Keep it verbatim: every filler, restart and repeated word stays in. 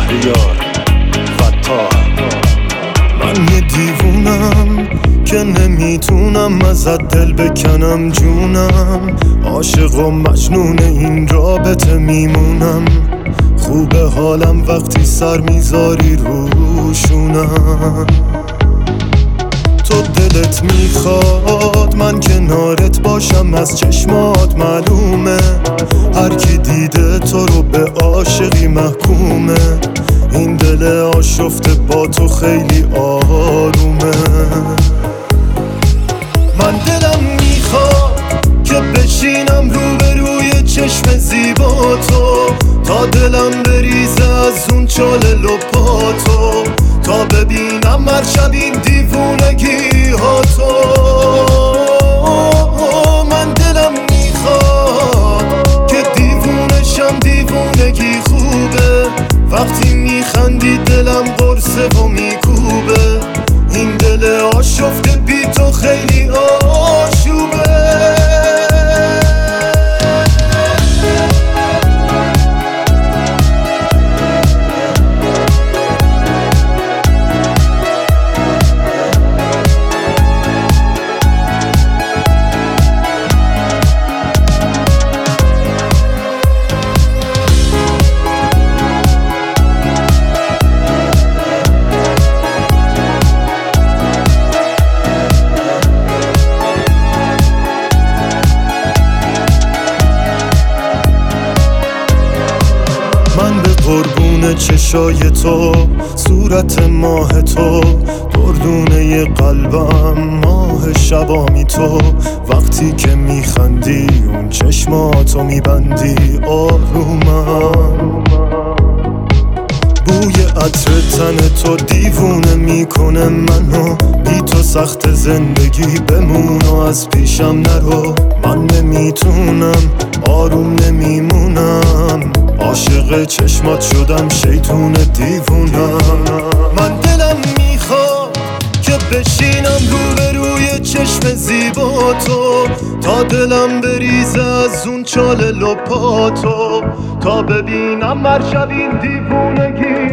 شهریار فتا. من یه دیوونم که نمیتونم ازت دل بکنم جونم، عاشق و مجنون این رابطه میمونم. خوبه حالم وقتی سر میذاری روشونم. تو دلت میخواد من کنارت باشم، از چشمات معلومه هر کی دیده تو رو به عاشقی محکومه. این دل آشفته با تو خیلی آرومه. من دلم میخواد که بشینم روبروی چشم زیبا تو، تا دلم بریزه از اون چاله لپاتو، تا ببینم هر شب این دیوونگی ها تو. من دلم میخواد که دیوونشم، دیوونگی خوبه وقتی میخندی دلم قرصه و میکوبه. این دل آشفته بی تو خیلی آشوبه. من به قربون چشای تو، صورت ماه تو، دردونه قلبم ماه شبامی تو. وقتی که میخندی اون چشماتو میبندی آرومم. بوی عطر تن تو دیوونه میکنه منو، بی تو سخت زندگی بمون و از پیشم نرو. من نمیتونم آروم نمیمونم، عاشق چشمات شدم شیطون دیوونم. من دلم میخواد که بشینم روبروی چشم زیبا تو، تا دلم بریزه از اون چاله لپاتو، تا ببینم هر شب این دیوونگی